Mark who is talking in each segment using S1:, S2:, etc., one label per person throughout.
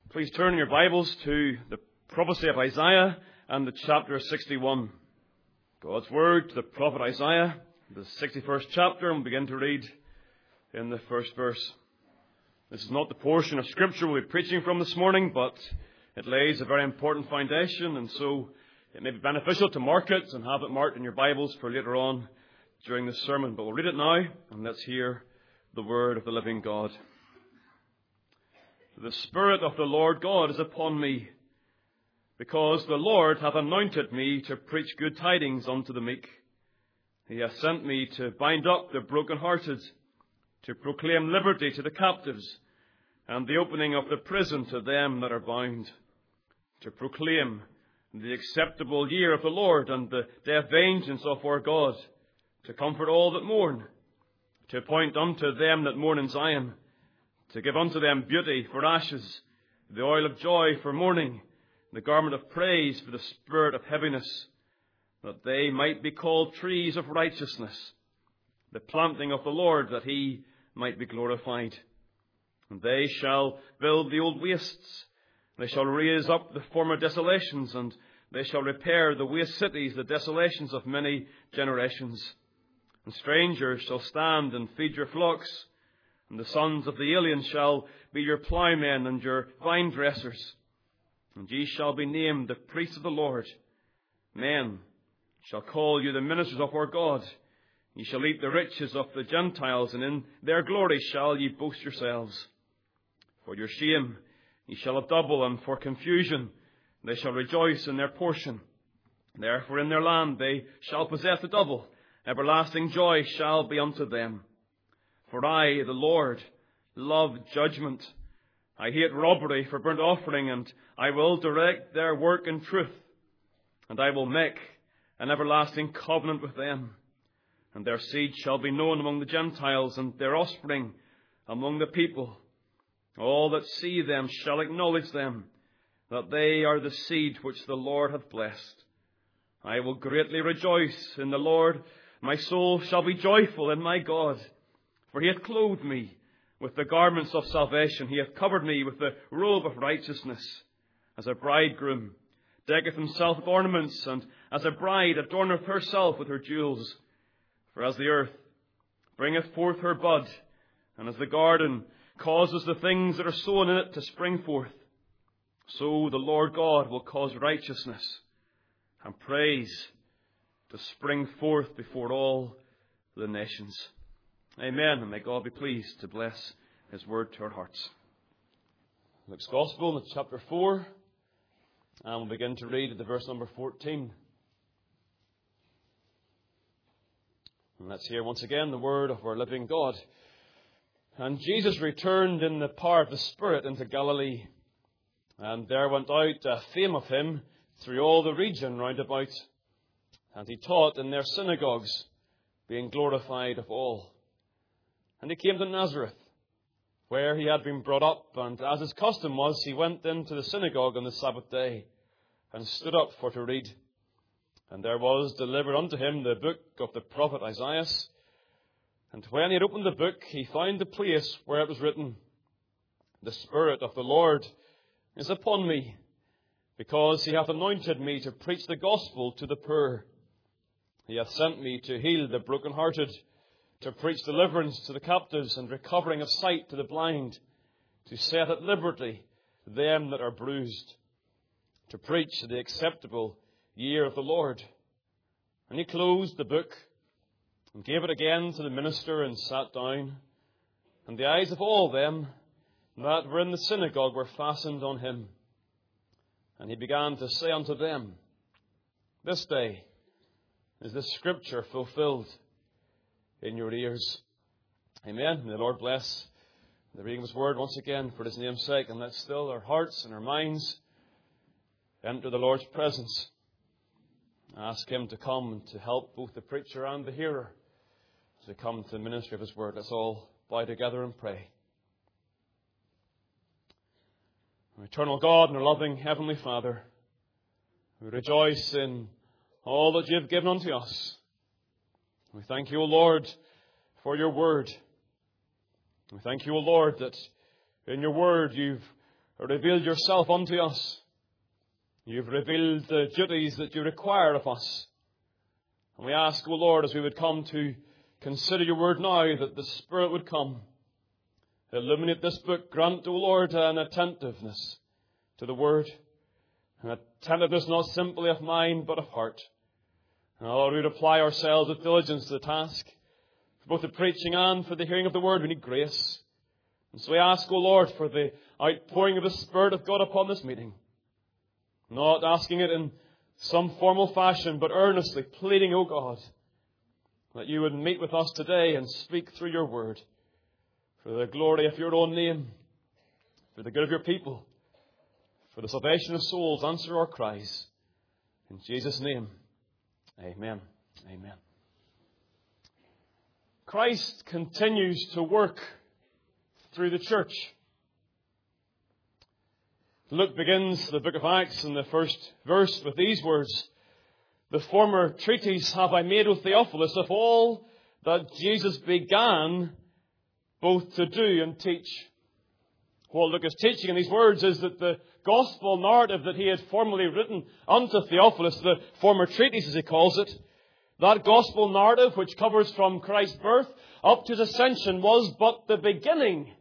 S1: Please turn your Bibles to the prophecy of Isaiah and the chapter 61. God's word to the prophet Isaiah, the 61st chapter, and we'll begin to read in the first verse. This is not the portion of Scripture we'll be preaching from this morning, but it lays a very important foundation, and so it may be beneficial to mark it and have it marked in your Bibles for later on during the sermon. But we'll read it now, and let's hear the word of the living God. The Spirit of the Lord God is upon me, because the Lord hath anointed me to preach good tidings unto the meek. He hath sent me to bind up the brokenhearted, to proclaim liberty to the captives, and the opening of the prison to them that are bound, to proclaim the acceptable year of the Lord, and the day of vengeance of our God, to comfort all that mourn, to appoint unto them that mourn in Zion, to give unto them beauty for ashes, the oil of joy for mourning, the garment of praise for the spirit of heaviness, that they might be called trees of righteousness, the planting of the Lord, that he might be glorified. And they shall build the old wastes, they shall raise up the former desolations, and they shall repair the waste cities, the desolations of many generations. And strangers shall stand and feed your flocks, and the sons of the alien shall be your ploughmen and your vine dressers. And ye shall be named the priests of the Lord. Men shall call you the ministers of our God. Ye shall eat the riches of the Gentiles, and in their glory shall ye boast yourselves. For your shame ye shall have double, and for confusion they shall rejoice in their portion. Therefore in their land they shall possess the double. Everlasting joy shall be unto them. For I, the Lord, love judgment. I hate robbery for burnt offering, and I will direct their work in truth. And I will make an everlasting covenant with them. And their seed shall be known among the Gentiles, and their offspring among the people. All that see them shall acknowledge them, that they are the seed which the Lord hath blessed. I will greatly rejoice in the Lord. My soul shall be joyful in my God. For he hath clothed me with the garments of salvation. He hath covered me with the robe of righteousness. As a bridegroom decketh himself with ornaments, and as a bride adorneth herself with her jewels. For as the earth bringeth forth her bud, and as the garden causes the things that are sown in it to spring forth, so the Lord God will cause righteousness and praise to spring forth before all the nations. Amen, and may God be pleased to bless his word to our hearts. Luke's Gospel, chapter 4, and we'll begin to read at the verse number 14. And let's hear once again the word of our living God. And Jesus returned in the power of the Spirit into Galilee, and there went out a fame of him through all the region round about. And he taught in their synagogues, being glorified of all. And he came to Nazareth, where he had been brought up, and as his custom was, he went into the synagogue on the Sabbath day, and stood up for to read. And there was delivered unto him the book of the prophet Isaiah. And when he had opened the book, he found the place where it was written, The Spirit of the Lord is upon me, because he hath anointed me to preach the gospel to the poor. He hath sent me to heal the brokenhearted, to preach deliverance to the captives, and recovering of sight to the blind, to set at liberty them that are bruised, to preach the acceptable year of the Lord. And he closed the book, and gave it again to the minister, and sat down. And the eyes of all them that were in the synagogue were fastened on him. And he began to say unto them, This day is this scripture fulfilled in your ears. Amen. May the Lord bless the reading of his word once again for his name's sake. And let's still our hearts and our minds enter the Lord's presence. Ask him to come and to help both the preacher and the hearer as they come to the ministry of his word. Let's all bow together and pray. Our eternal God and our loving Heavenly Father, we rejoice in all that you have given unto us. We thank you, O Lord, for your word. We thank you, O Lord, that in your word you've revealed yourself unto us. You've revealed the duties that you require of us. And we ask, O Lord, as we would come to consider your word now, that the Spirit would come, illuminate this book, grant, O Lord, an attentiveness to the word, an attentiveness not simply of mind, but of heart. And Lord, we would apply ourselves with diligence to the task, for both the preaching and for the hearing of the word. We need grace. And so we ask, O Lord, for the outpouring of the Spirit of God upon this meeting. Not asking it in some formal fashion, but earnestly pleading, O God, that you would meet with us today and speak through your word for the glory of your own name, for the good of your people, for the salvation of souls. Answer our cries. In Jesus' name, amen. Amen. Christ continues to work through the church. Luke begins the book of Acts in the first verse with these words: "The former treatise have I made with Theophilus of all that Jesus began both to do and teach." What Luke is teaching in these words is that the gospel narrative that he had formerly written unto Theophilus, the former treatise as he calls it, that gospel narrative which covers from Christ's birth up to his ascension, was but the beginning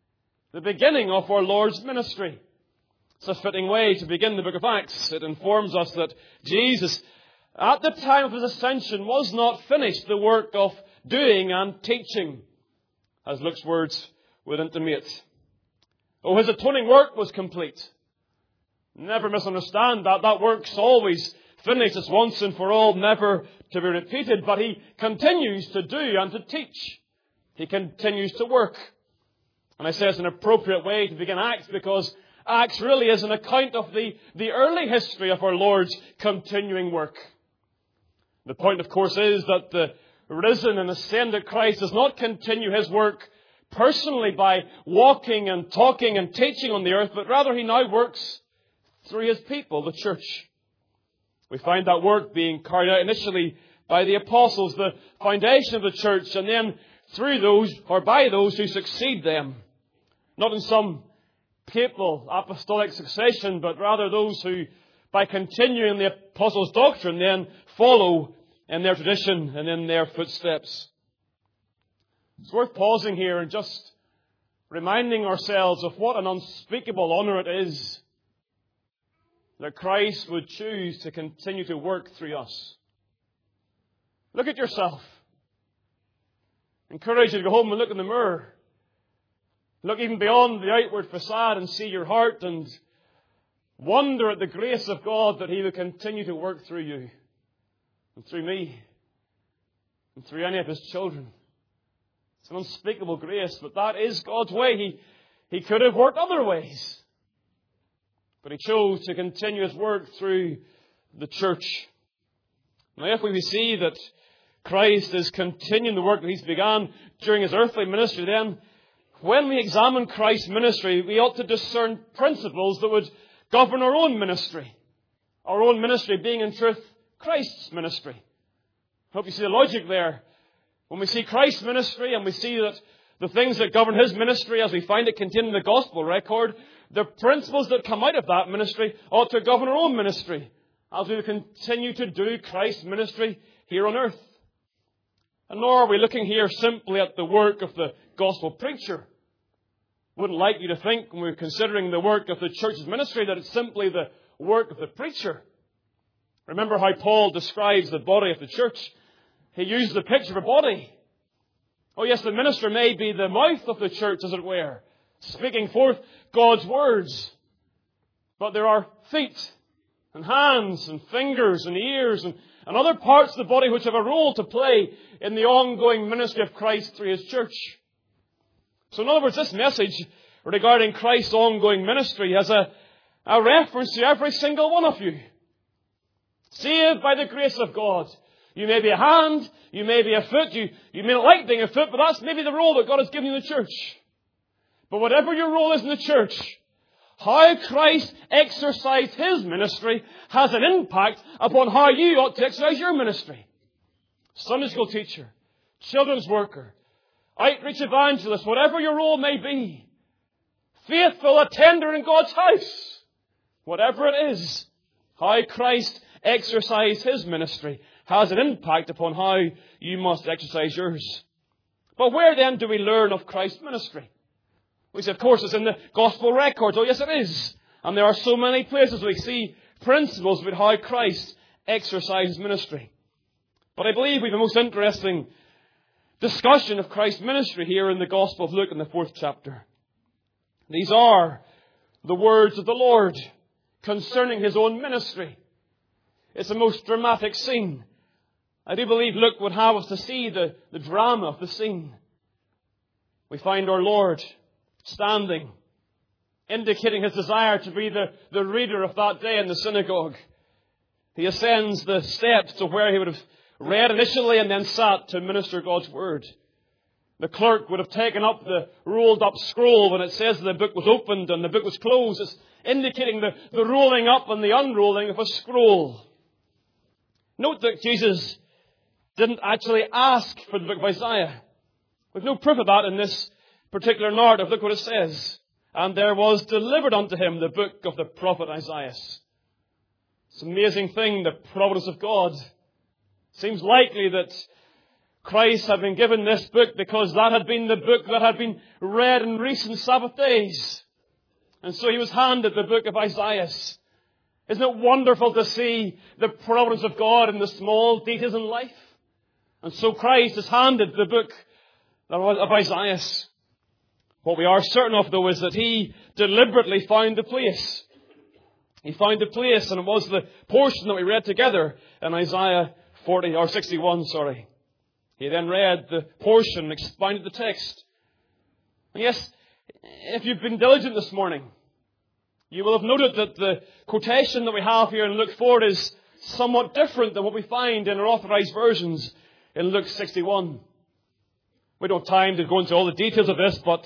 S1: of our Lord's ministry. It's a fitting way to begin the book of Acts. It informs us that Jesus, at the time of his ascension, was not finished the work of doing and teaching, as Luke's words would intimate. Oh, his atoning work was complete. Never misunderstand that. That work's always finished. It's once and for all, never to be repeated. But he continues to do and to teach. He continues to work. And I say it's an appropriate way to begin Acts, because Acts really is an account of the early history of our Lord's continuing work. The point, of course, is that the risen and ascended Christ does not continue his work personally by walking and talking and teaching on the earth, but rather he now works through his people, the church. We find that work being carried out initially by the apostles, the foundation of the church, and then through those, or by those who succeed them. Not in some papal apostolic succession, but rather those who, by continuing the apostles' doctrine, then follow in their tradition and in their footsteps. It's worth pausing here and just reminding ourselves of what an unspeakable honour it is that Christ would choose to continue to work through us. Look at yourself. Encourage you to go home and look in the mirror. Look even beyond the outward facade and see your heart, and wonder at the grace of God that he would continue to work through you and through me and through any of his children. It's an unspeakable grace, but that is God's way. He could have worked other ways, but he chose to continue his work through the church. Now, if we see that Christ is continuing the work that he's began during his earthly ministry, then when we examine Christ's ministry, we ought to discern principles that would govern our own ministry. Our own ministry being, in truth, Christ's ministry. I hope you see the logic there. When we see Christ's ministry and we see that the things that govern his ministry, as we find it contained in the gospel record, the principles that come out of that ministry ought to govern our own ministry as we continue to do Christ's ministry here on earth. And nor are we looking here simply at the work of the gospel preacher. Wouldn't like you to think, when we're considering the work of the church's ministry, that it's simply the work of the preacher. Remember how Paul describes the body of the church. He uses the picture of a body. Oh yes, the minister may be the mouth of the church, as it were, speaking forth God's words. But there are feet and hands and fingers and ears and other parts of the body which have a role to play in the ongoing ministry of Christ through his church. So in other words, this message regarding Christ's ongoing ministry has a reference to every single one of you. Saved by the grace of God. You may be a hand, you may be a foot, you may not like being a foot, but that's maybe the role that God has given you in the church. But whatever your role is in the church, how Christ exercised his ministry has an impact upon how you ought to exercise your ministry. Sunday school teacher, children's worker, outreach evangelist, whatever your role may be, faithful attender in God's house. Whatever it is, how Christ exercised his ministry has an impact upon how you must exercise yours. But where then do we learn of Christ's ministry? We say, of course, it's in the Gospel records. Oh, yes, it is. And there are so many places we see principles about how Christ exercised ministry. But I believe we have a most interesting discussion of Christ's ministry here in the Gospel of Luke in the 4th chapter. These are the words of the Lord concerning his own ministry. It's a most dramatic scene. I do believe Luke would have us to see the drama of the scene. We find our Lord standing, indicating his desire to be the reader of that day in the synagogue. He ascends the steps to where he would have read initially and then sat to minister God's word. The clerk would have taken up the rolled up scroll when it says the book was opened and the book was closed. It's indicating the rolling up and the unrolling of a scroll. Note that Jesus didn't actually ask for the book of Isaiah. We've no proof of that in this particular narrative. Look what it says. And there was delivered unto him the book of the prophet Isaiah. It's an amazing thing, the providence of God. Seems likely that Christ had been given this book because that had been the book that had been read in recent Sabbath days. And so he was handed the book of Isaiah. Isn't it wonderful to see the providence of God in the small details in life? And so Christ is handed the book of Isaiah. What we are certain of, though, is that he deliberately found the place. He found the place, and it was the portion that we read together in Isaiah 61. He then read the portion and expounded the text. And yes, if you've been diligent this morning, you will have noted that the quotation that we have here in Luke 4 is somewhat different than what we find in our authorized versions in Luke 61. We don't have time to go into all the details of this, but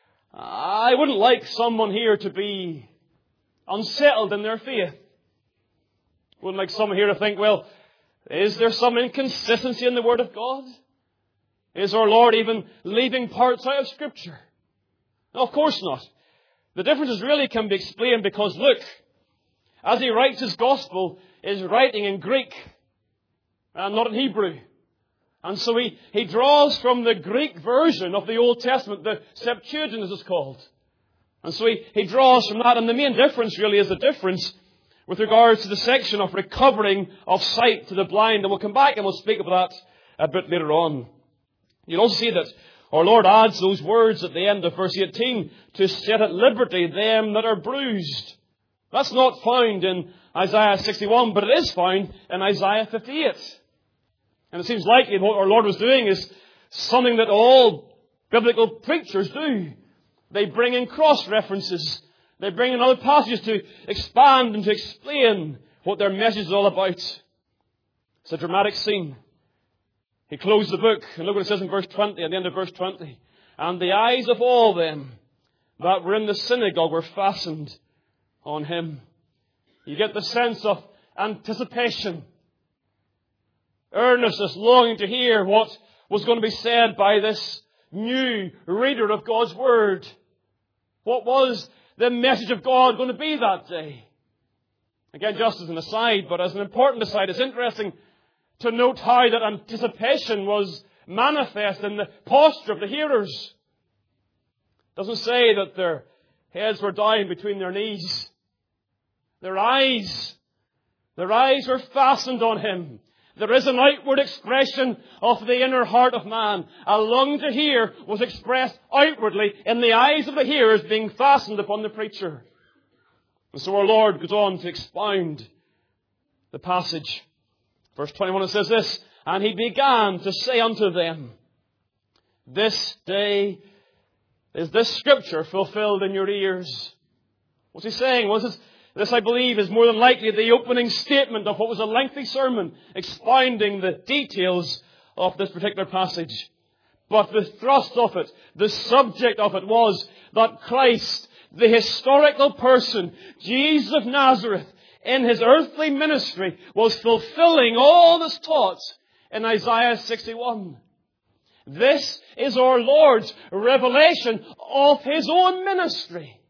S1: I wouldn't like someone here to be unsettled in their faith. Wouldn't like someone here to think, well, is there some inconsistency in the Word of God? Is our Lord even leaving parts out of Scripture? No, of course not. The differences really can be explained because Luke, as he writes his Gospel, is writing in Greek and not in Hebrew. And so he draws from the Greek version of the Old Testament, the Septuagint as it's called. And so he draws from that, and the main difference really is the difference with regards to the section of recovering of sight to the blind. And we'll come back and we'll speak about that a bit later on. You'll also see that our Lord adds those words at the end of verse 18, to set at liberty them that are bruised. That's not found in Isaiah 61, but it is found in Isaiah 58. And it seems likely what our Lord was doing is something that all biblical preachers do. They bring in cross-references. They bring in other passages to expand and to explain what their message is all about. It's a dramatic scene. He closed the book, and look what it says in verse 20, at the end of verse 20. And the eyes of all them that were in the synagogue were fastened on him. You get the sense of anticipation, earnestness, longing to hear what was going to be said by this new reader of God's Word. What was the message of God going to be that day? Again, just as an aside, but as an important aside, it's interesting to note how that anticipation was manifest in the posture of the hearers. It doesn't say that their heads were down between their knees. Their eyes were fastened on him. There is an outward expression of the inner heart of man. A longing to hear was expressed outwardly in the eyes of the hearers being fastened upon the preacher. And so our Lord goes on to expound the passage. Verse 21, it says this, and he began to say unto them, this day is this scripture fulfilled in your ears. What's he saying? This, I believe, is more than likely the opening statement of what was a lengthy sermon expounding the details of this particular passage. But the thrust of it, the subject of it was that Christ, the historical person, Jesus of Nazareth, in his earthly ministry, was fulfilling all that's taught in Isaiah 61. This is our Lord's revelation of his own ministry.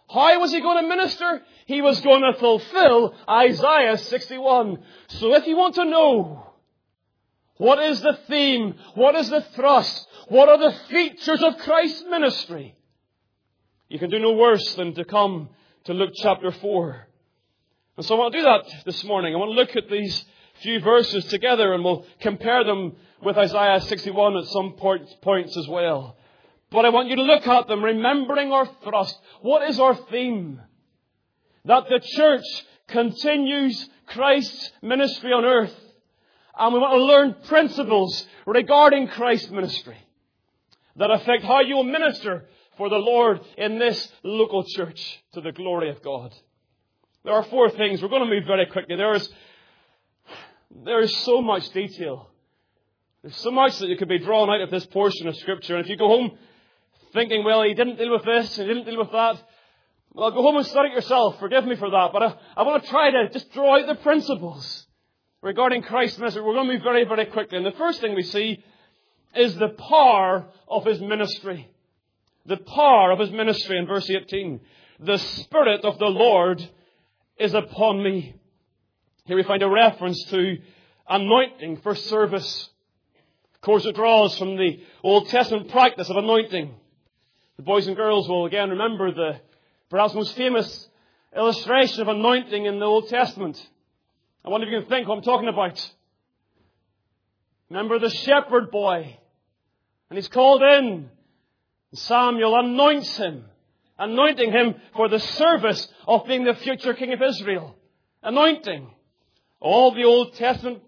S1: How was he going to minister? He was going to fulfill Isaiah 61. So if you want to know what is the theme, what is the thrust, what are the features of Christ's ministry, you can do no worse than to come to Luke chapter 4. And so I want to do that this morning. I want to look at these few verses together, and we'll compare them with Isaiah 61 at some points as well. But I want you to look at them, remembering our thrust. What is our theme? That the church continues Christ's ministry on earth. And we want to learn principles regarding Christ's ministry that affect how you will minister for the Lord in this local church to the glory of God. There are 4 things. We're going to move very quickly. There is so much detail. There's so much that you could be drawn out of this portion of Scripture. And if you go home thinking, well, he didn't deal with this, he didn't deal with that, well, go home and study it yourself. Forgive me for that. But I want to try to just draw out the principles regarding Christ's ministry. We're going to move very, very quickly. And the first thing we see is the power of His ministry. The power of His ministry in verse 18. The Spirit of the Lord is upon me. Here we find a reference to anointing for service. Of course, it draws from the Old Testament practice of anointing. The boys and girls will again remember the perhaps most famous illustration of anointing in the Old Testament. I wonder if you can think what I'm talking about. Remember the shepherd boy. And he's called in. Samuel anoints him. Anointing him for the service of being the future king of Israel. Anointing. All the Old Testament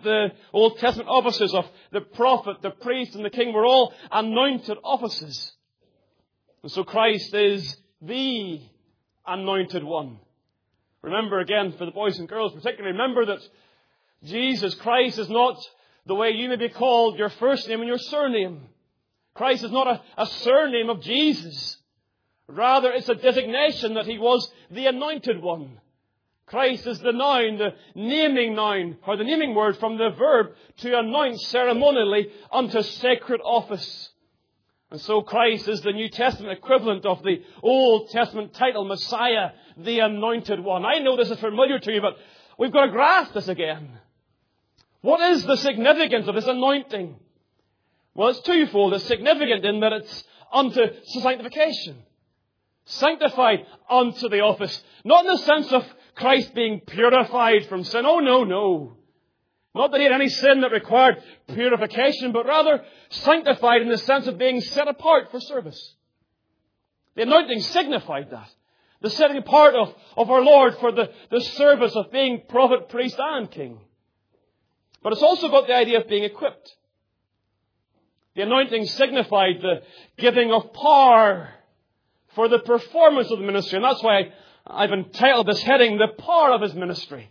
S1: offices of the prophet, the priest, and the king were all anointed offices. And so Christ is the anointed one. Remember again, for the boys and girls particularly, remember that Jesus Christ is not the way you may be called, your first name and your surname. Christ is not a surname of Jesus. Rather, it's a designation that He was the anointed one. Christ is the noun, the naming noun, or the naming word from the verb to anoint ceremonially unto sacred office. And so Christ is the New Testament equivalent of the Old Testament title, Messiah, the Anointed One. I know this is familiar to you, but we've got to grasp this again. What is the significance of this anointing? Well, it's twofold. It's significant in that it's unto sanctification. Sanctified unto the office. Not in the sense of Christ being purified from sin. Oh, no. Not that He had any sin that required purification, but rather sanctified in the sense of being set apart for service. The anointing signified that. The setting apart of our Lord for the service of being prophet, priest, and king. But it's also got the idea of being equipped. The anointing signified the giving of power for the performance of the ministry. And that's why I've entitled this heading, The Power of His Ministry.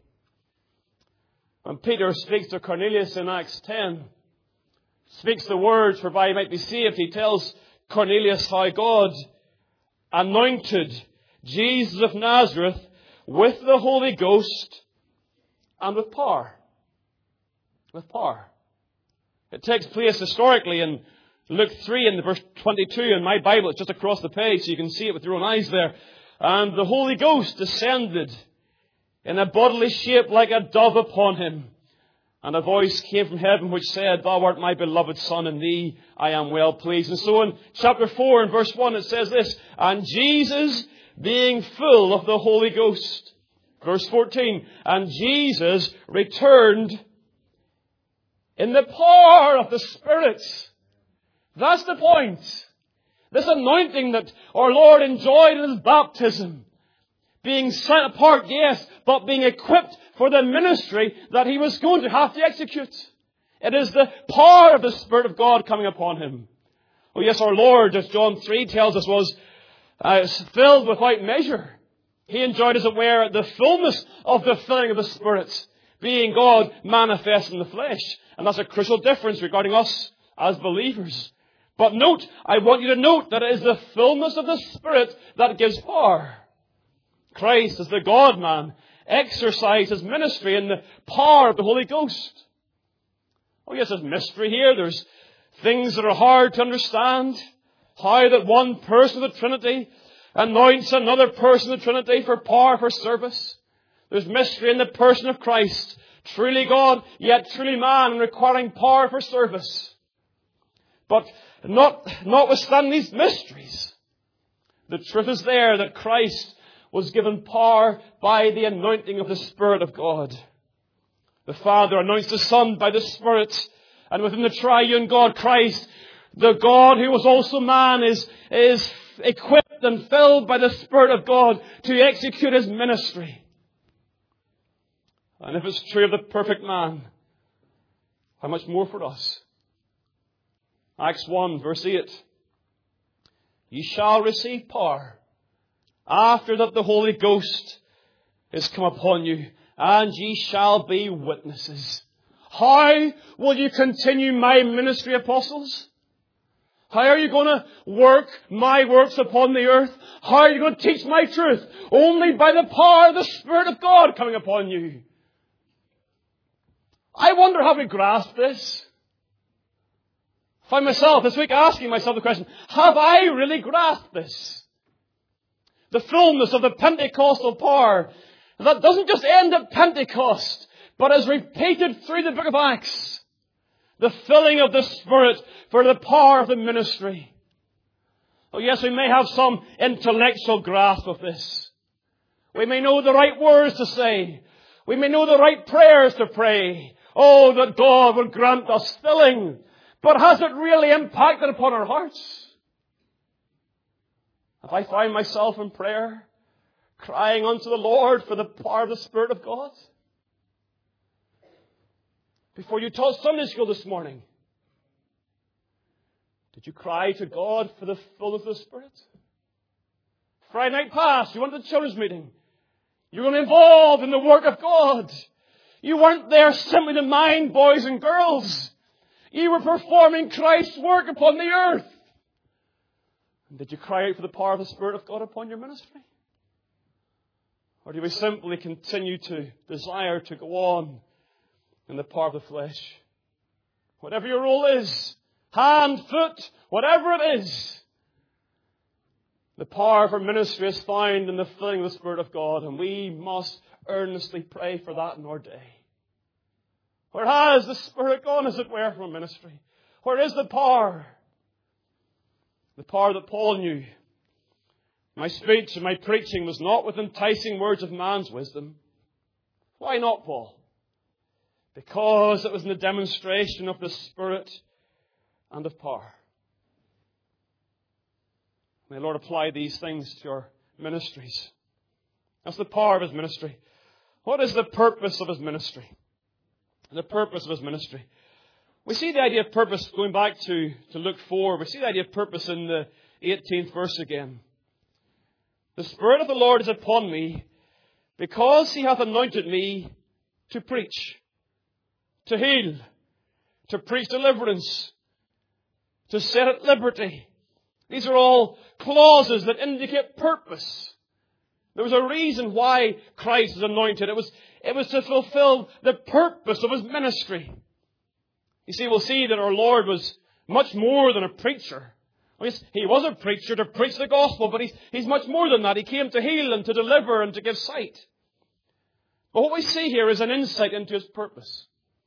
S1: When Peter speaks to Cornelius in Acts 10, speaks the words whereby he might be saved, he tells Cornelius how God anointed Jesus of Nazareth with the Holy Ghost and with power. With power. It takes place historically in Luke 3 in the verse 22 in my Bible. It's just across the page so you can see it with your own eyes there. And the Holy Ghost descended in a bodily shape like a dove upon him. And a voice came from heaven which said, Thou art my beloved Son, in thee I am well pleased. And so in chapter 4 and verse 1 it says this, And Jesus being full of the Holy Ghost. Verse 14, And Jesus returned in the power of the Spirit. That's the point. This anointing that our Lord enjoyed in His baptism. Being set apart, yes, but being equipped for the ministry that He was going to have to execute. It is the power of the Spirit of God coming upon Him. Oh yes, our Lord, as John 3 tells us, was filled without measure. He enjoyed, as it were, the fullness of the filling of the Spirit, being God manifest in the flesh. And that's a crucial difference regarding us as believers. But note, I want you to note that it is the fullness of the Spirit that gives power. Christ, as the God-man, exercised His ministry in the power of the Holy Ghost. Oh yes, there's mystery here. There's things that are hard to understand. How that one person of the Trinity
S2: anoints another person of the Trinity for power, for service. There's mystery in the person of Christ. Truly God, yet truly man, requiring power for service. But notwithstanding these mysteries, the truth is there that Christ was given power by the anointing of the Spirit of God. The Father anoints the Son by the Spirit, and within the triune God, Christ, the God who was also man, is equipped and filled by the Spirit of God to execute His ministry. And if it's true of the perfect man, how much more for us? Acts 1, verse 8. Ye shall receive power after that the Holy Ghost is come upon you, and ye shall be witnesses. How will you continue my ministry, apostles? How are you going to work my works upon the earth? How are you going to teach my truth? Only by the power of the Spirit of God coming upon you. I wonder, have we grasped this? I find myself this week asking myself the question, have I really grasped this? The fullness of the Pentecostal power that doesn't just end at Pentecost, but is repeated through the book of Acts. The filling of the Spirit for the power of the ministry. Oh yes, we may have some intellectual grasp of this. We may know the right words to say. We may know the right prayers to pray. Oh, that God would grant us filling. But has it really impacted upon our hearts? Have I found myself in prayer, crying unto the Lord for the power of the Spirit of God? Before you taught Sunday school this morning, did you cry to God for the fullness of the Spirit? Friday night past, you went to the children's meeting. You were involved in the work of God. You weren't there simply to mind boys and girls. You were performing Christ's work upon the earth. And did you cry out for the power of the Spirit of God upon your ministry? Or do we simply continue to desire to go on in the power of the flesh? Whatever your role is, hand, foot, whatever it is, the power for ministry is found in the filling of the Spirit of God, and we must earnestly pray for that in our day. Where has the Spirit gone, as it were, from ministry? Where is the power? The power that Paul knew. My speech and my preaching was not with enticing words of man's wisdom. Why not, Paul? Because it was in the demonstration of the Spirit and of power. May the Lord apply these things to our ministries. That's the power of His ministry. What is the purpose of His ministry? The purpose of His ministry. We see the idea of purpose going back to Luke 4. We see the idea of purpose in the 18th verse again. The Spirit of the Lord is upon me, because He hath anointed me to preach, to heal, to preach deliverance, to set at liberty. These are all clauses that indicate purpose. There was a reason why Christ was anointed. It was to fulfill the purpose of His ministry. You see, we'll see that our Lord was much more than a preacher. Yes, He was a preacher to preach the gospel, but He's much more than that. He came to heal and to deliver and to give sight. But what we see here is an insight into His purpose.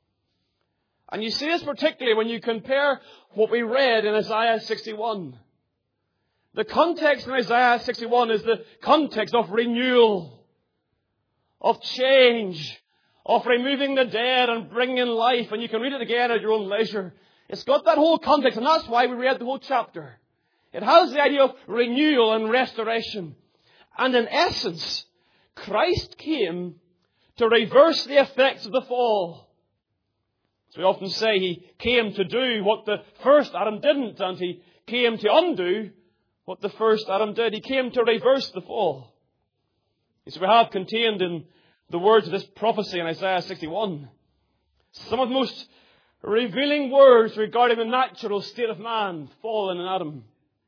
S2: And you see this particularly when you compare what we read in Isaiah 61. The context in Isaiah 61 is the context of renewal, of change, of removing the dead and bringing in life. And you can read it again at your own leisure. It's got that whole context, and that's why we read the whole chapter. It has the idea of renewal and restoration. And in essence, Christ came to reverse the effects of the fall. As we often say, He came to do what the first Adam didn't, and He came to undo what the first Adam did. He came to reverse the fall. So we have contained in the words of this prophecy in Isaiah 61 some of the most revealing words regarding the natural state of man, fallen in Adam.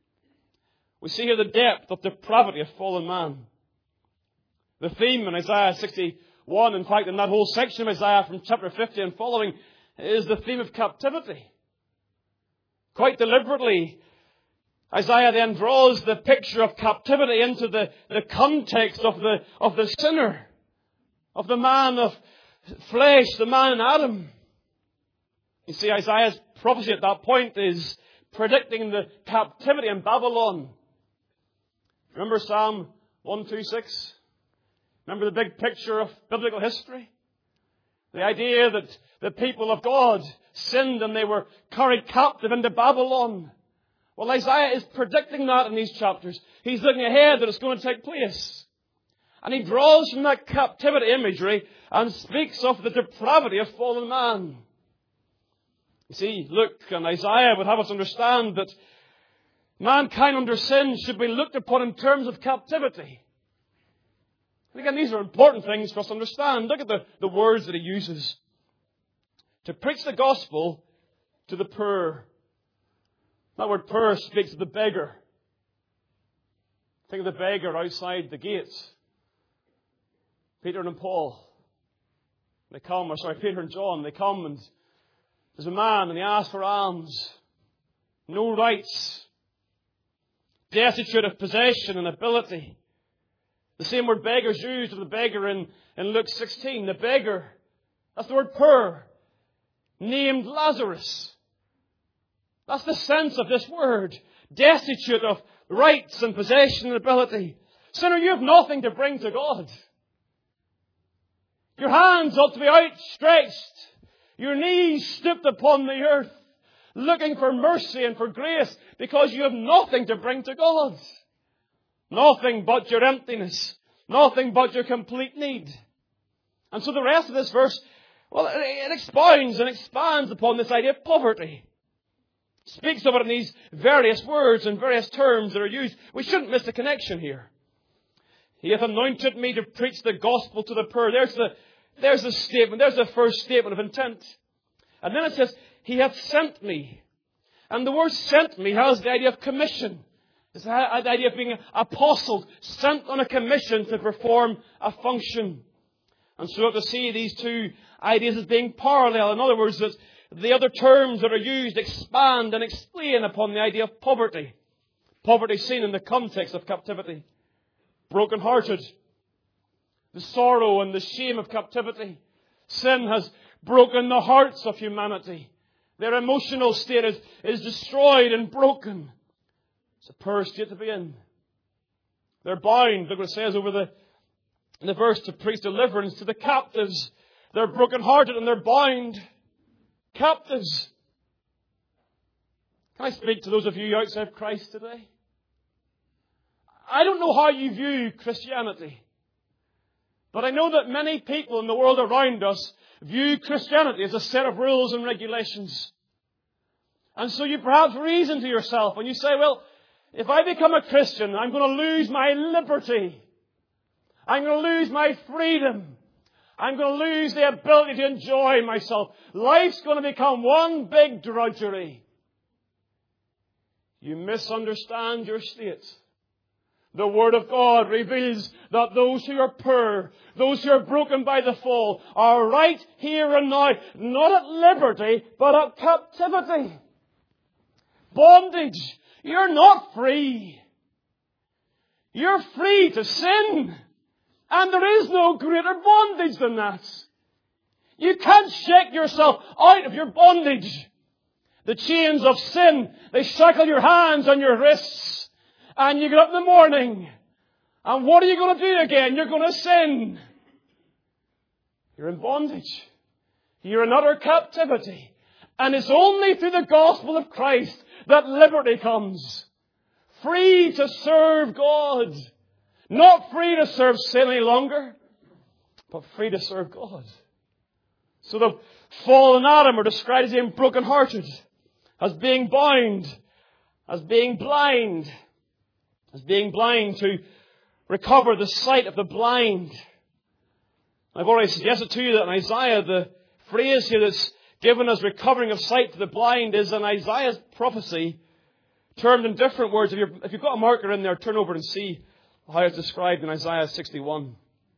S2: We see here the depth of depravity of fallen man. The theme in Isaiah 61, in fact, in that whole section of Isaiah from chapter 50 and following, is the theme of captivity. Quite deliberately, Isaiah then draws the picture of captivity into the context of the sinner, of the man of flesh, the man in Adam. You see, Isaiah's prophecy at that point is predicting the captivity in Babylon. Remember Psalm 126? Remember the big picture of biblical history? The idea that the people of God sinned and they were carried captive into Babylon. Well, Isaiah is predicting that in these chapters. He's looking ahead that it's going to take place. And he draws from that captivity imagery and speaks of the depravity of fallen man. You see, Luke and Isaiah would have us understand that mankind under sin should be looked upon in terms of captivity. And again, these are important things for us to understand. Look at the words that he uses. To preach the gospel to the poor. That word poor speaks of the beggar. Think of the beggar outside the gates. Peter and Paul. Peter and John, they come and there's a man and he asks for alms. No rights. Destitute of possession and ability. The same word beggar is used of the beggar in Luke 16. The beggar, that's the word poor, named Lazarus. That's the sense of this word. Destitute of rights and possession and ability. Sinner, you have nothing to bring to God. Your hands ought to be outstretched. Your knees stooped upon the earth, looking for mercy and for grace, because you have nothing to bring to God. Nothing but your emptiness. Nothing but your complete need. And so the rest of this verse, well, it expounds and expands upon this idea of poverty. It speaks of it in these various words and various terms that are used. We shouldn't miss the connection here. He hath anointed me to preach the gospel to the poor. There's the statement. There's the first statement of intent. And then it says, He hath sent me. And the word sent me has the idea of commission. It's the idea of being an apostle, sent on a commission to perform a function. And so we have to see these two ideas as being parallel. In other words, that the other terms that are used expand and explain upon the idea of poverty. Poverty seen in the context of captivity. Broken-hearted. The sorrow and the shame of captivity. Sin has broken the hearts of humanity. Their emotional state is destroyed and broken. It's a poor state to be in. They're bound, look what it says over in the verse, to preach deliverance to the captives. They're broken-hearted and they're bound. Captives. Can I speak to those of you outside Christ today? I don't know how you view Christianity, but I know that many people in the world around us view Christianity as a set of rules and regulations. And so you perhaps reason to yourself when you say, well, if I become a Christian, I'm going to lose my liberty. I'm going to lose my freedom. I'm going to lose the ability to enjoy myself. Life's going to become one big drudgery. You misunderstand your state. The Word of God reveals that those who are poor, those who are broken by the fall, are right here and now, not at liberty, but at captivity. Bondage. You're not free. You're free to sin. And there is no greater bondage than that. You can't shake yourself out of your bondage. The chains of sin, they shackle your hands and your wrists. And you get up in the morning. And what are you going to do again? You're going to sin. You're in bondage. You're in utter captivity. And it's only through the gospel of Christ that liberty comes. Free to serve God. Not free to serve sin any longer, but free to serve God. So the fallen Adam are described as being broken-hearted, as being bound, as being blind to recover the sight of the blind. I've already suggested to you that in Isaiah, the phrase here that's given as recovering of sight to the blind is in Isaiah's prophecy, termed in different words. If you've got a marker in there, turn over and see how it's described in Isaiah 61.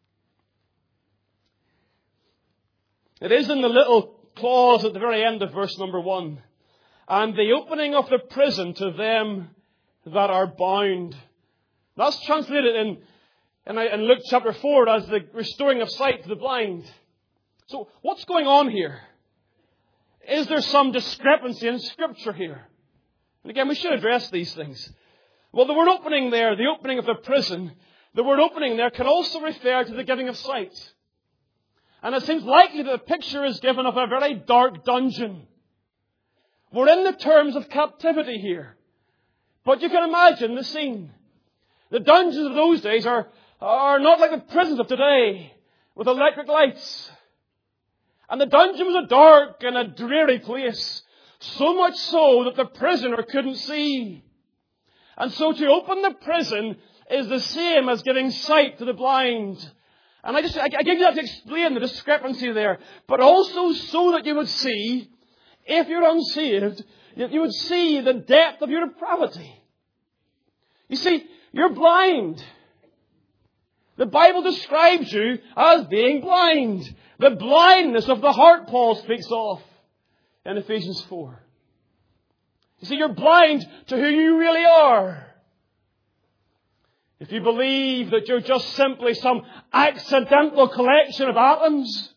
S2: It is in the little clause at the very end of verse number 1. And the opening of the prison to them that are bound. That's translated in Luke chapter 4 as the restoring of sight to the blind. So what's going on here? Is there some discrepancy in Scripture here? And again, we should address these things. Well, the word opening there, the opening of the prison, the word opening there can also refer to the giving of sight. And it seems likely that the picture is given of a very dark dungeon. We're in the terms of captivity here. But you can imagine the scene. The dungeons of those days are not like the prisons of today, with electric lights. And the dungeon was a dark and a dreary place, so much so that the prisoner couldn't see. And so to open the prison is the same as giving sight to the blind. And I give you that to explain the discrepancy there, but also so that you would see, if you're unsaved, you would see the depth of your depravity. You see, you're blind. The Bible describes you as being blind. The blindness of the heart, Paul speaks of in Ephesians 4. You see, you're blind to who you really are. If you believe that you're just simply some accidental collection of atoms,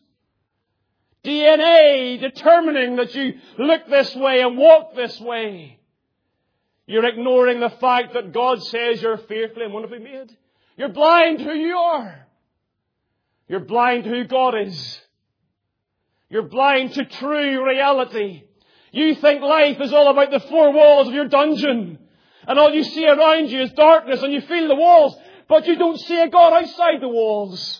S2: DNA determining that you look this way and walk this way, you're ignoring the fact that God says you're fearfully and wonderfully made. You're blind to who you are. You're blind to who God is. You're blind to true reality. You think life is all about the four walls of your dungeon. And all you see around you is darkness and you feel the walls. But you don't see a God outside the walls.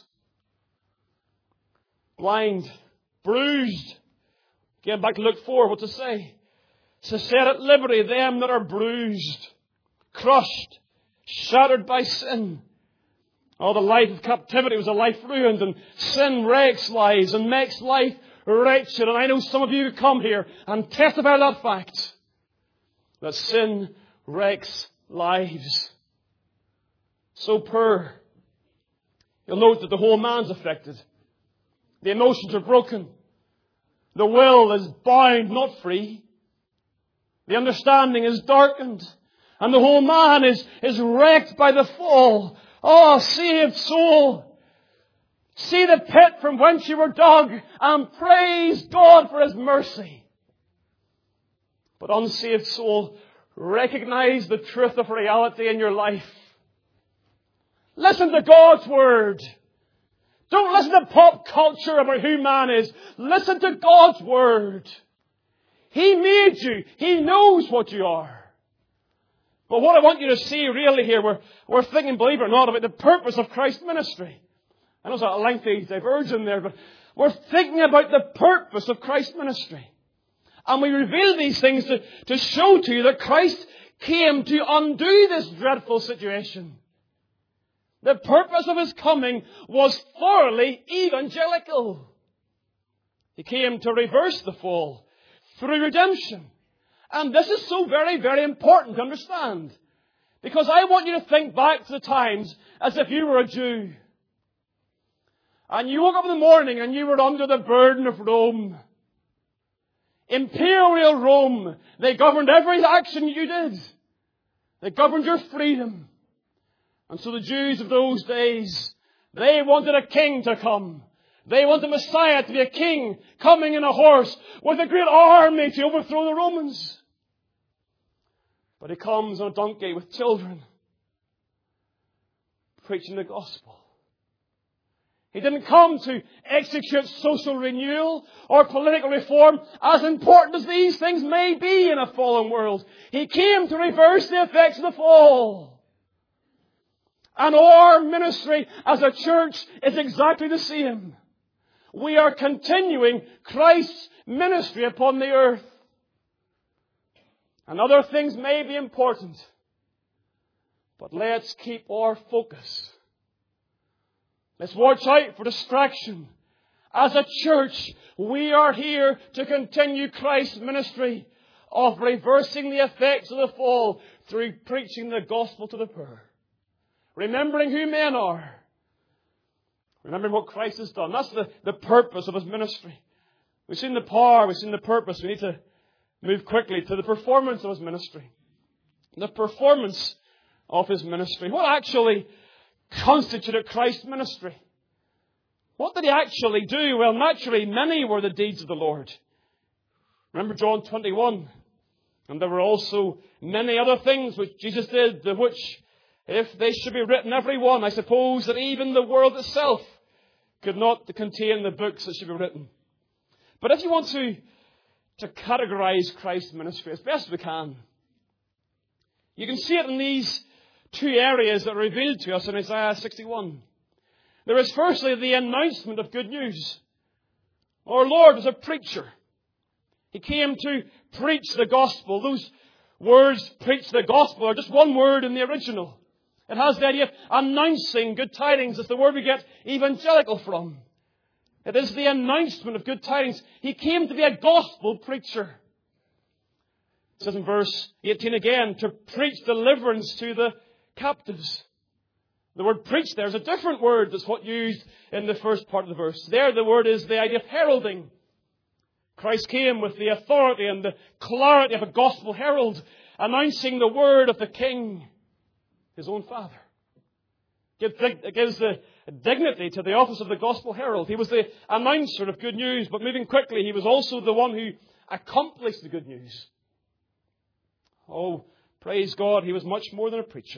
S2: Blind. Bruised. Again, back to Luke 4, what's it say? To set at liberty them that are bruised, crushed, shattered by sin. Oh, the life of captivity was a life ruined, and sin wrecks lives and makes life wretched. And I know some of you who come here and testify that fact, that sin wrecks lives. So poor. You'll note that the whole man's affected. The emotions are broken. The will is bound, not free. The understanding is darkened. And the whole man is wrecked by the fall. Oh, saved soul, see the pit from whence you were dug, and praise God for His mercy. But unsaved soul, recognize the truth of reality in your life. Listen to God's Word. Don't listen to pop culture about who man is. Listen to God's Word. He made you. He knows what you are. But what I want you to see really here, we're thinking, believe it or not, about the purpose of Christ's ministry. I know it's a lengthy diversion there, but we're thinking about the purpose of Christ's ministry. And we reveal these things to show to you that Christ came to undo this dreadful situation. The purpose of His coming was thoroughly evangelical. He came to reverse the fall through redemption. And this is so very, very important to understand. Because I want you to think back to the times as if you were a Jew. And you woke up in the morning and you were under the burden of Rome. Imperial Rome. They governed every action you did. They governed your freedom. And so the Jews of those days, they wanted a king to come. They wanted Messiah to be a king coming in a horse with a great army to overthrow the Romans. But He comes on a donkey with children, preaching the gospel. He didn't come to execute social renewal or political reform, as important as these things may be in a fallen world. He came to reverse the effects of the fall. And our ministry as a church is exactly the same. We are continuing Christ's ministry upon the earth. And other things may be important, but let's keep our focus. Let's watch out for distraction. As a church, we are here to continue Christ's ministry of reversing the effects of the fall through preaching the gospel to the poor. Remembering who men are. Remembering what Christ has done. That's the purpose of His ministry. We've seen the power, we've seen the purpose. We need to move quickly to the performance of His ministry. the performance of His ministry. What actually constituted Christ's ministry? What did He actually do? Well, naturally, many were the deeds of the Lord. Remember John 21. And there were also many other things which Jesus did, which, if they should be written, every one, I suppose that even the world itself could not contain the books that should be written. But if you want to categorize Christ's ministry as best we can, you can see it in these two areas that are revealed to us in Isaiah 61. There is firstly the announcement of good news. Our Lord was a preacher. He came to preach the gospel. Those words, preach the gospel, are just one word in the original. It has the idea of announcing good tidings. It's the word we get evangelical from. It is the announcement of good tidings. He came to be a gospel preacher. It says in verse 18 again, to preach deliverance to the captives. The word preach there is a different word that's what used in the first part of the verse. There the word is the idea of heralding. Christ came with the authority and the clarity of a gospel herald, announcing the word of the King, His own Father. It gives the dignity to the office of the gospel herald. He was the announcer of good news, but moving quickly, He was also the one who accomplished the good news. Oh, praise God, He was much more than a preacher.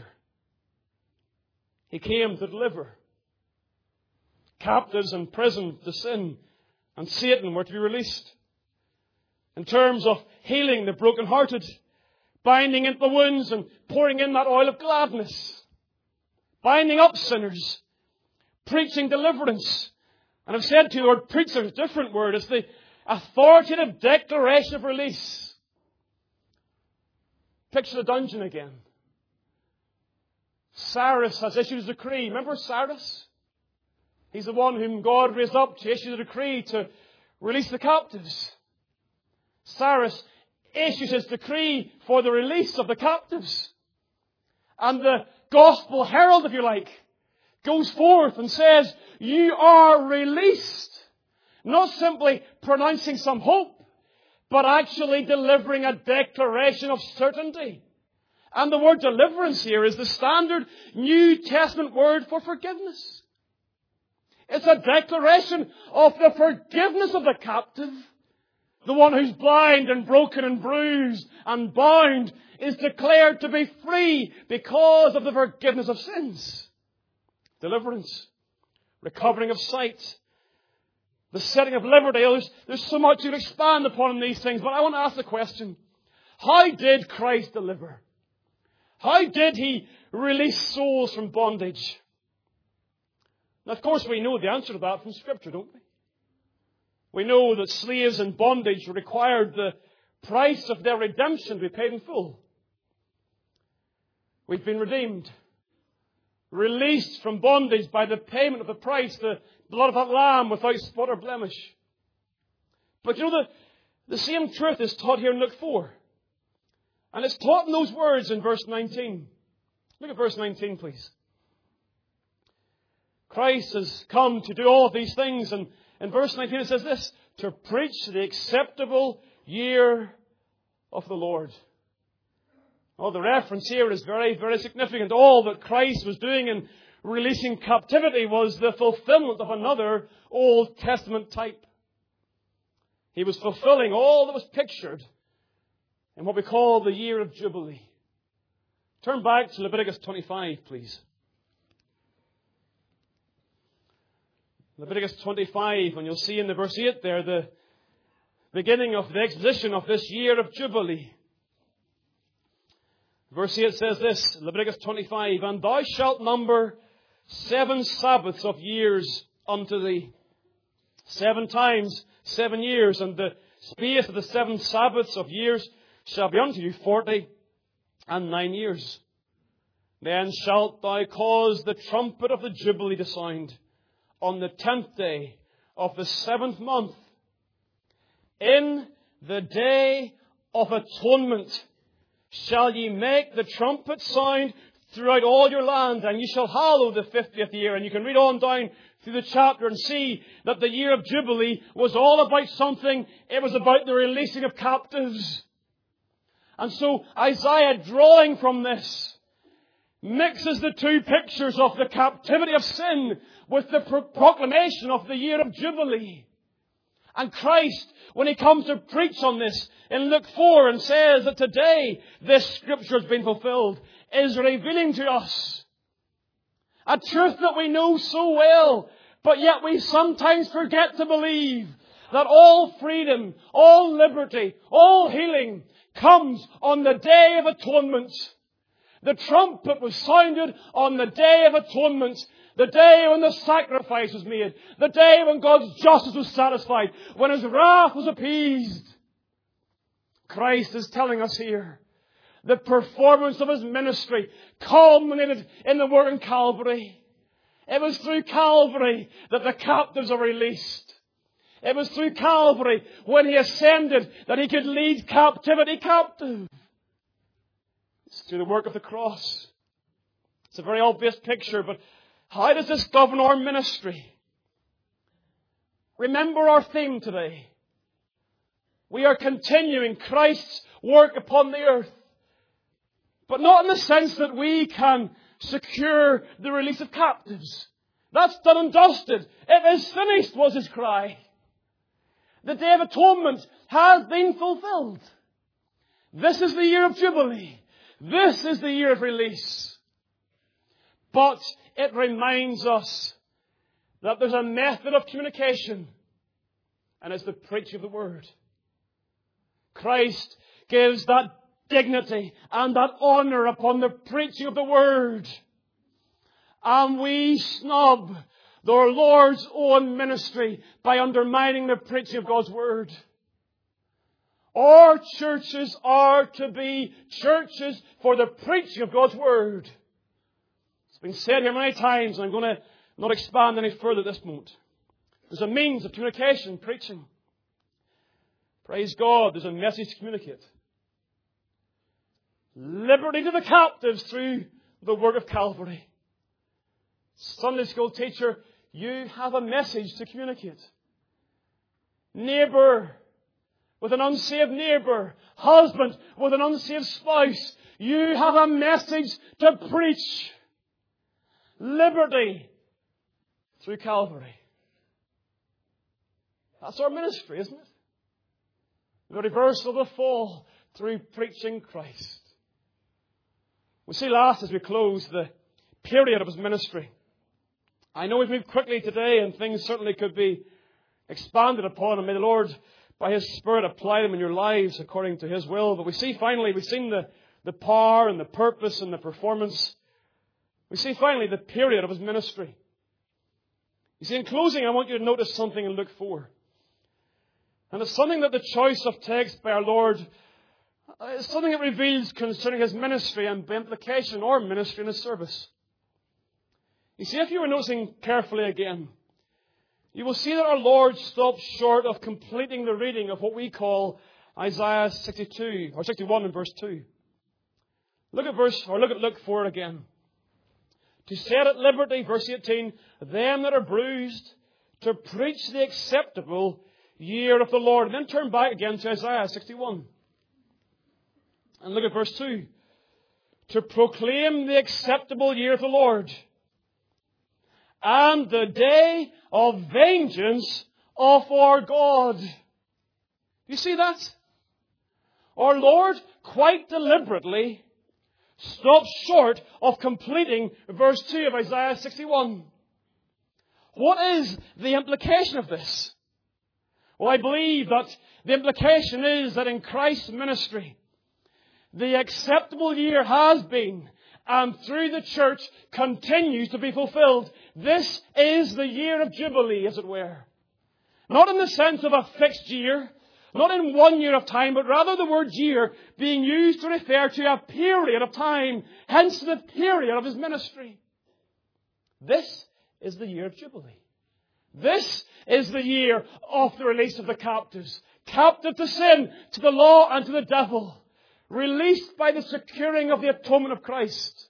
S2: He came to deliver. Captives in prison to sin and Satan were to be released. In terms of healing the brokenhearted, binding up the wounds and pouring in that oil of gladness, binding up sinners, preaching deliverance. And I've said to you, the word preacher is a different word. It's the authoritative declaration of release. Picture the dungeon again. Cyrus has issued a decree. Remember Cyrus? He's the one whom God raised up to issue the decree to release the captives. Cyrus issues his decree for the release of the captives. And the gospel herald, if you like, goes forth and says, you are released. Not simply pronouncing some hope, but actually delivering a declaration of certainty. And the word deliverance here is the standard New Testament word for forgiveness. It's a declaration of the forgiveness of the captive. The one who's blind and broken and bruised and bound is declared to be free because of the forgiveness of sins. Deliverance, recovering of sight, the setting of liberty. There's so much to expand upon in these things, but I want to ask the question, how did Christ deliver? How did He release souls from bondage? Now, of course, we know the answer to that from Scripture, don't we? We know that slaves in bondage required the price of their redemption to be paid in full. We've been redeemed, released from bondage by the payment of the price, the blood of that lamb without spot or blemish. But you know, the same truth is taught here in Luke 4. And it's taught in those words in verse 19. Look at verse 19, please. Christ has come to do all of these things. And in verse 19 it says this, to preach the acceptable year of the Lord. Oh, the reference here is very, very significant. All that Christ was doing in releasing captivity was the fulfillment of another Old Testament type. He was fulfilling all that was pictured in what we call the year of Jubilee. Turn back to Leviticus 25, please. Leviticus 25, and you'll see in the verse 8 there the beginning of the exposition of this year of Jubilee. Verse 8 says this, Leviticus 25, and thou shalt number 7 Sabbaths of years unto thee. 7 times 7 years, and the space of the 7 Sabbaths of years shall be unto you 49 years. Then shalt thou cause the trumpet of the Jubilee to sound on the 10th day of the 7th month, in the day of atonement shall ye make the trumpet sound throughout all your land, and ye shall hallow the 50th year. And you can read on down through the chapter and see that the year of Jubilee was all about something. It was about the releasing of captives. And so Isaiah, drawing from this, mixes the two pictures of the captivity of sin with the proclamation of the year of Jubilee. And Christ, when He comes to preach on this in Luke 4 and says that today this Scripture has been fulfilled, is revealing to us a truth that we know so well, but yet we sometimes forget to believe that all freedom, all liberty, all healing comes on the Day of Atonement. The trumpet was sounded on the Day of Atonement, the day when the sacrifice was made, the day when God's justice was satisfied, when His wrath was appeased. Christ is telling us here, the performance of His ministry culminated in the work in Calvary. It was through Calvary that the captives are released. It was through Calvary, when He ascended, that He could lead captivity captive. It's through the work of the cross. It's a very obvious picture, but how does this govern our ministry? Remember our theme today. We are continuing Christ's work upon the earth, but not in the sense that we can secure the release of captives. That's done and dusted. It is finished, was His cry. The Day of Atonement has been fulfilled. This is the year of Jubilee. This is the year of release. But it reminds us that there's a method of communication, and it's the preaching of the Word. Christ gives that dignity and that honour upon the preaching of the Word. And we snub the Lord's own ministry by undermining the preaching of God's Word. Our churches are to be churches for the preaching of God's Word. It's been said here many times, and I'm going to not expand any further at this moment. There's a means of communication, preaching. Praise God, there's a message to communicate. Liberty to the captives through the work of Calvary. Sunday school teacher, you have a message to communicate. Neighbour with an unsaved neighbour, husband with an unsaved spouse, you have a message to preach. Liberty through Calvary. That's our ministry, isn't it? The reversal of the fall through preaching Christ. We see last, as we close, the period of His ministry. I know we've moved quickly today, and things certainly could be expanded upon, and may the Lord, by His Spirit, apply them in your lives according to His will. But we see finally, we've seen the power and the purpose and the performance. We see finally the period of His ministry. You see, in closing, I want you to notice something in Luke 4. And it's something that the choice of text by our Lord is something that reveals concerning His ministry and by implication our ministry and His service. You see, if you were noticing carefully again, you will see that our Lord stopped short of completing the reading of what we call Isaiah 62 or 61 in verse 2. Look at Luke 4 again. To set at liberty, verse 18, them that are bruised, to preach the acceptable year of the Lord. And then turn back again to Isaiah 61. And look at verse 2. To proclaim the acceptable year of the Lord, and the day of vengeance of our God. You see that? Our Lord quite deliberately stops short of completing verse 2 of Isaiah 61. What is the implication of this? Well, I believe that the implication is that in Christ's ministry, the acceptable year has been, and through the church continues to be fulfilled. This is the year of Jubilee, as it were. Not in the sense of a fixed year, not in 1 year of time, but rather the word year being used to refer to a period of time, hence the period of His ministry. This is the year of Jubilee. This is the year of the release of the captives. Captive to sin, to the law and to the devil. Released by the securing of the atonement of Christ.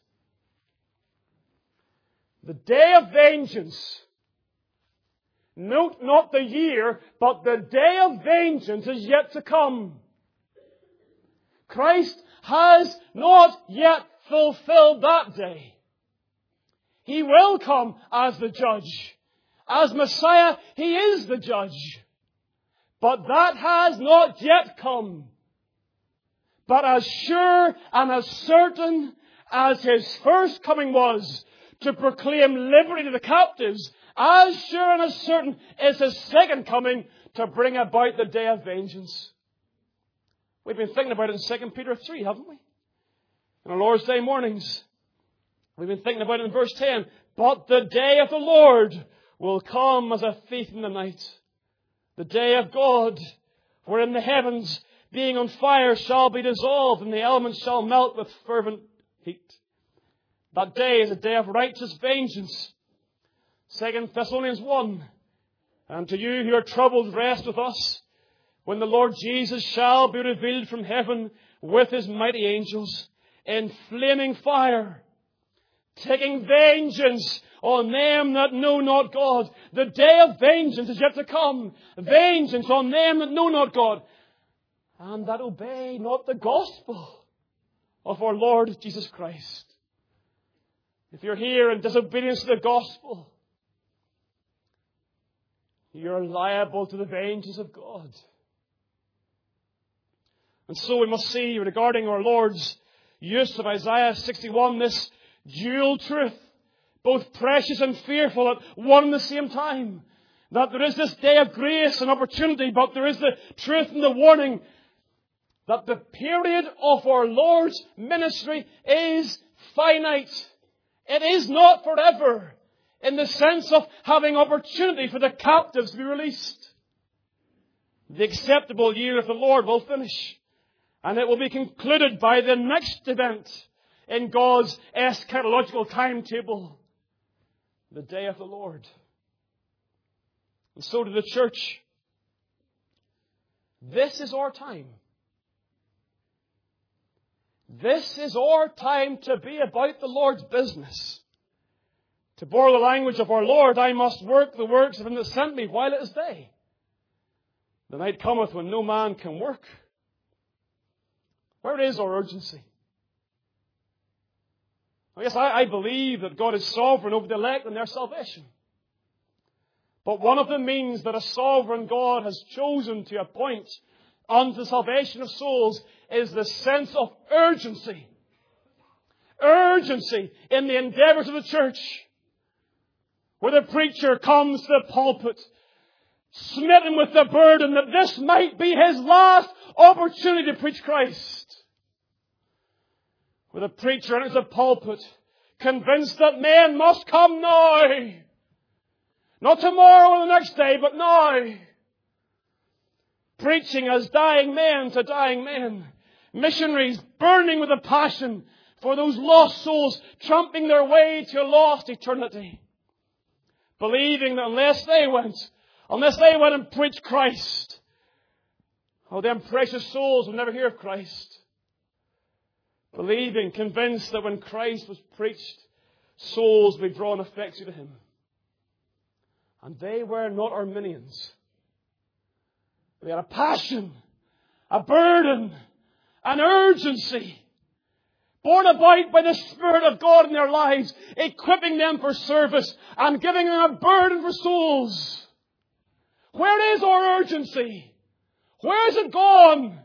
S2: The day of vengeance. Note not the year, but the day of vengeance is yet to come. Christ has not yet fulfilled that day. He will come as the judge. As Messiah, He is the judge. But that has not yet come. But as sure and as certain as His first coming was to proclaim liberty to the captives, as sure and as certain is His second coming to bring about the day of vengeance. We've been thinking about it in 2 Peter 3, haven't we? In our Lord's Day mornings. We've been thinking about it in verse 10. But the day of the Lord will come as a thief in the night. The day of God, wherein the heavens, being on fire, shall be dissolved, and the elements shall melt with fervent heat. That day is a day of righteous vengeance. 2 Thessalonians 1. And to you who are troubled, rest with us, when the Lord Jesus shall be revealed from heaven with His mighty angels, in flaming fire, taking vengeance on them that know not God. The day of vengeance is yet to come. Vengeance on them that know not God, and that obey not the gospel of our Lord Jesus Christ. If you're here in disobedience to the gospel, you're liable to the vengeance of God. And so we must see, regarding our Lord's use of Isaiah 61, this dual truth, both precious and fearful at one and the same time. That there is this day of grace and opportunity, but there is the truth and the warning that the period of our Lord's ministry is finite. It is not forever, in the sense of having opportunity for the captives to be released. The acceptable year of the Lord will finish, and it will be concluded by the next event in God's eschatological timetable, the day of the Lord. And so to the church, this is our time. This is our time to be about the Lord's business. To borrow the language of our Lord, I must work the works of Him that sent me while it is day. The night cometh when no man can work. Where is our urgency? Yes, I believe that God is sovereign over the elect and their salvation. But one of the means that a sovereign God has chosen to appoint unto the salvation of souls is the sense of urgency. Urgency in the endeavours of the church. Where the preacher comes to the pulpit, smitten with the burden that this might be his last opportunity to preach Christ. Where the preacher enters the pulpit, convinced that men must come now. Not tomorrow or the next day, but now. Preaching as dying men to dying men. Missionaries burning with a passion for those lost souls, tramping their way to a lost eternity. Believing that unless they went and preached Christ, them precious souls would never hear of Christ. Believing, convinced that when Christ was preached, souls would be drawn effectually to Him. And they were not Arminians. They had a passion, a burden, an urgency, born about by the Spirit of God in their lives, equipping them for service and giving them a burden for souls. Where is our urgency? Where is it gone?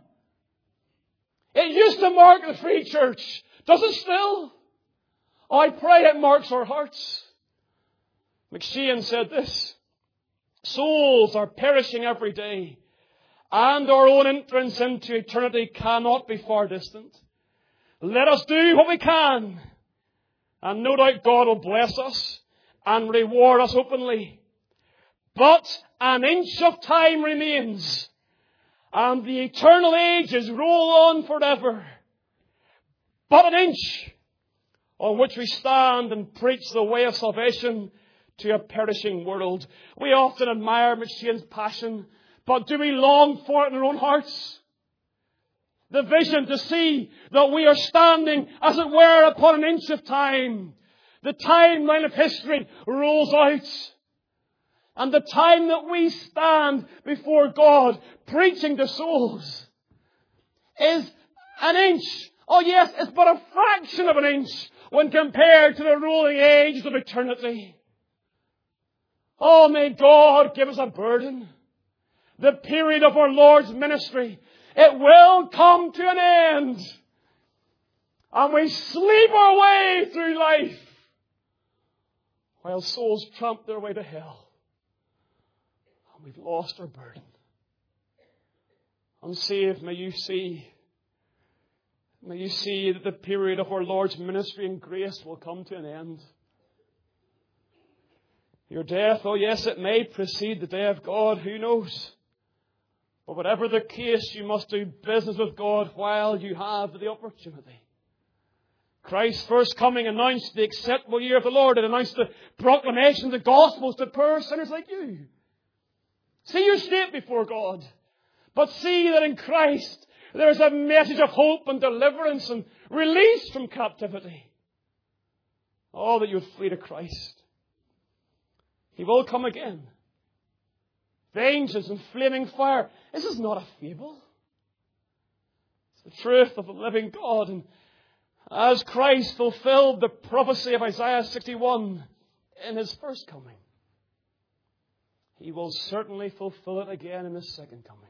S2: It used to mark the Free Church. Does it still? I pray it marks our hearts. McShane said this: souls are perishing every day, and our own entrance into eternity cannot be far distant. Let us do what we can, and no doubt God will bless us and reward us openly. But an inch of time remains, and the eternal ages roll on forever. But an inch on which we stand and preach the way of salvation to a perishing world. We often admire McShane's passion, but do we long for it in our own hearts? The vision to see that we are standing, as it were, upon an inch of time. The timeline of history rolls out. And the time that we stand before God preaching to souls is An inch. Oh yes, it's but a fraction of an inch when compared to the rolling ages of eternity. Oh, may God give us a burden. The period of our Lord's ministry, it will come to an end. And we sleep our way through life while souls tramp their way to hell. And we've lost our burden. Unsaved, may you see that the period of our Lord's ministry and grace will come to an end. Your death, oh yes, it may precede the day of God, who knows? But whatever the case, you must do business with God while you have the opportunity. Christ's first coming announced the acceptable year of the Lord. It announced the proclamation of the gospels to poor sinners like you. See your state before God, but see that in Christ there is a message of hope and deliverance and release from captivity. Oh, that you would flee to Christ. He will come again. Vengeance and flaming fire. This is not a fable. It's the truth of the living God. And as Christ fulfilled the prophecy of Isaiah 61 in His first coming, He will certainly fulfill it again in His second coming.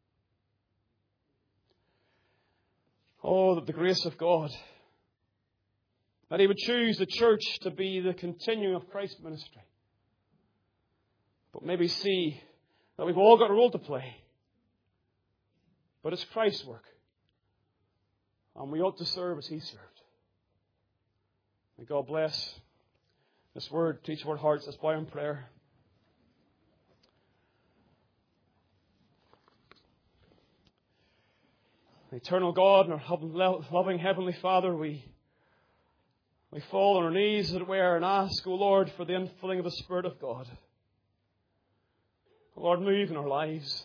S2: Oh, that the grace of God, that He would choose the church to be the continuing of Christ's ministry. But maybe see that we've all got a role to play. But it's Christ's work. And we ought to serve as He served. May God bless this word to each of our hearts. Let's bow in prayer. Eternal God and our loving Heavenly Father, we fall on our knees, as it were, and ask, O Lord, for the infilling of the Spirit of God. O Lord, move in our lives.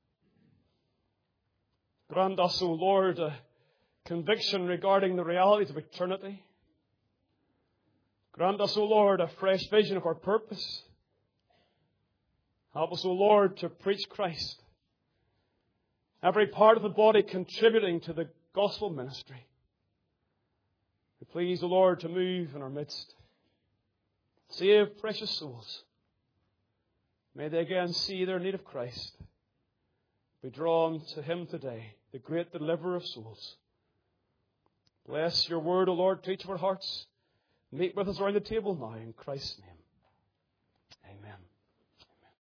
S2: Grant us, O Lord, a conviction regarding the realities of eternity. Grant us, O Lord, a fresh vision of our purpose. Help us, O Lord, to preach Christ. Every part of the body contributing to the gospel ministry. We please, O Lord, to move in our midst. Save precious souls. May they again see their need of Christ. Be drawn to Him today, the great deliverer of souls. Bless your word, O Lord, to each of our hearts. Meet with us around the table now in Christ's name.